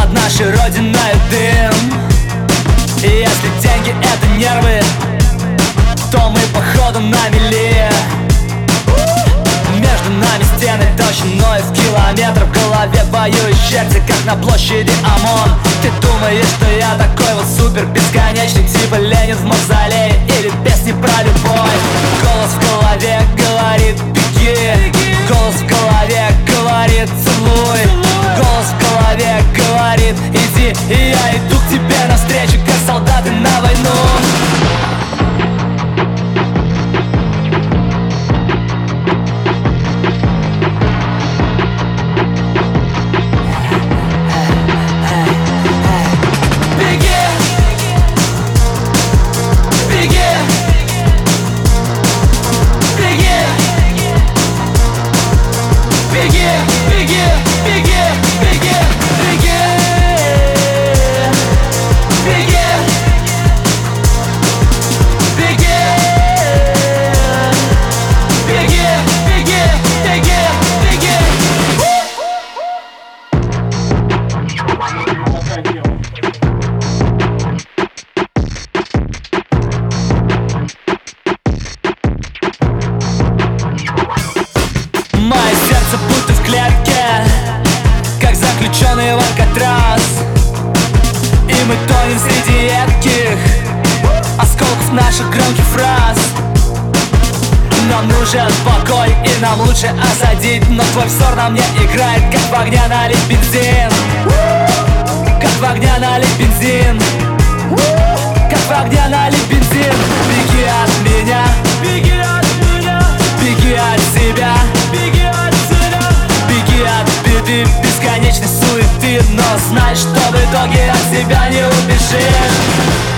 над нашей родиной дым. И если деньги — это нервы, то мы походу на мели. Между нами стены толщиной в километр. В голове воюет черти, как на площади ОМОН. Ты думаешь, что я такой вот супер бесконечный, типа Ленин в мавзолее или песни про любовь? Голос в голове говорит: беги. Голос в голове говорит: целуй. Голос в голове говорит: иди. И я иду к тебе навстречу, как солдаты на войну. Мое сердце будто в клетке, как заключенный в Алькатрас. И мы тонем среди едких осколков наших громких фраз. Нам нужен покой, и нам лучше осадить. Но твой взор на мне играет, как в огня налить бензин. Как в огня налить бензин. Как в огня налить бензин. Беги от меня, беги от меня, беги от себя, беги от себя, беги от беды, бесконечной суеты. Но знай, что в итоге от себя не убежишь.